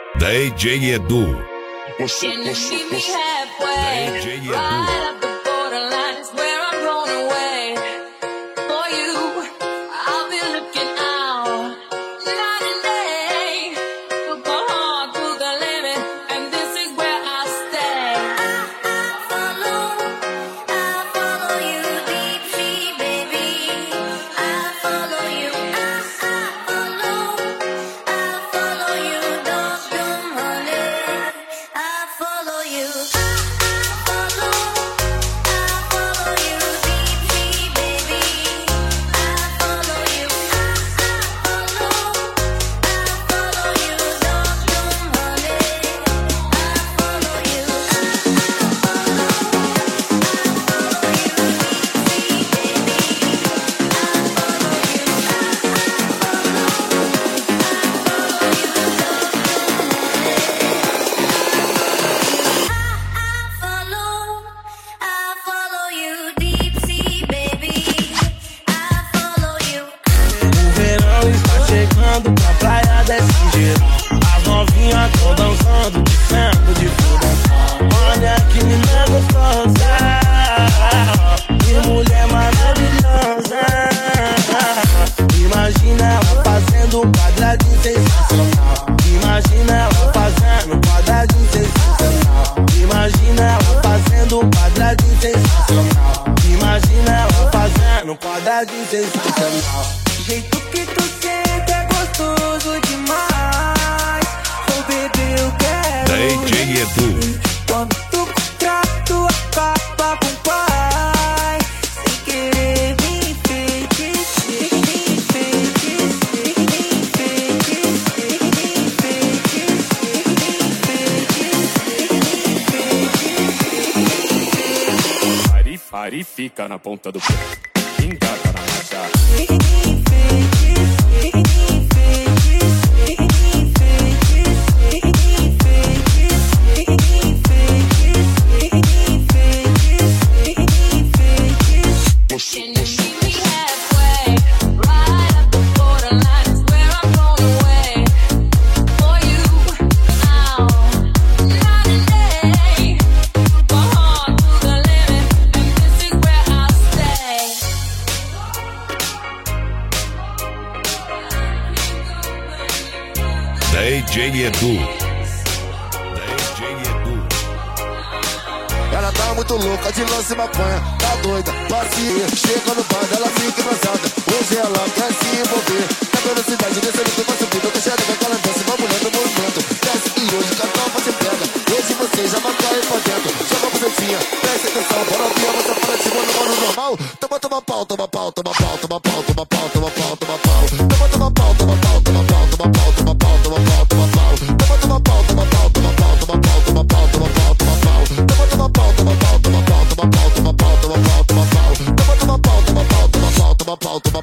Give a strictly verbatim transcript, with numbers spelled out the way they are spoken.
D J Edu. Can you meet me halfway? D J Edu. Right up the borderline is where I'm blown away. For you, I'll be looking out night and day. Put my heart to the limit, and this is where I stay. I follow, I follow you deep sea, baby. I follow you. I, I follow, I follow you, don't you, honey. I follow you. I follow, I follow you deep sea, baby. I follow you. I, I follow, I follow you, don't you, honey. I follow you. I follow, I follow you deep sea, baby. I follow you. I follow, I follow you deep sea, baby. I follow you. O verão está chegando pra praia desse jeito. As novinhas tão dançando, descendo de tudo. Olha que menina gostosa, que mulher maravilhosa. Imagina ela fazendo um quadradinho sensacional. Imagina ela fazendo um quadradinho sensacional. Imagina ela fazendo um quadradinho sensacional. Imagina ela fazendo um quadradinho sensacional. O jeito que tu sente é gostoso demais. Oh, bebê, eu quero. D J Edu. Quando tu contrato acaba com o pai, sem querer me enfeitiçar, me enfeitiçar, me enfeitiçar, me enfeitiçar, me enfeitiçar. Pare, pare, fica na ponta do pé. Engata na marcha. Me enfeitiçar, me enfeitiçar, me enfeitiçar, me Can you meet me halfway? Right up the borderline is where I'm blown away. For you, now, night and day. Put my heart to the limit, and this is where I stay. D J Edu. D J Edu. Ela tá muito louca de lance maconha, tá doida, passeia. Chega no bar, ela fica embaçada. Hoje ela quer se envolver. Na velocidade, descendo com uma subida. Deixada com aquela dança, uma mulher no movimento. Desce e hoje cantar você pega. Hoje você já vai cair pra dentro. Chama a bucetinha, presta atenção. Bora vir, você para de cima no modo normal. Toma, toma pau, toma pau, toma pau, toma pau, toma pau, toma pau, toma pau. Toma, toma pau, toma pau, toma pau, toma pau, toma pau, toma pau, toma pau. Toma, toma pau, toma pau, toma pau, toma pau, toma pau, toma pau, toma pau. Toma, toma pau, toma pau, toma pau, toma pau, toma pau, toma pau, toma pau, toma pau. Toma, toma pau, toma pau, toma pau, toma pau, toma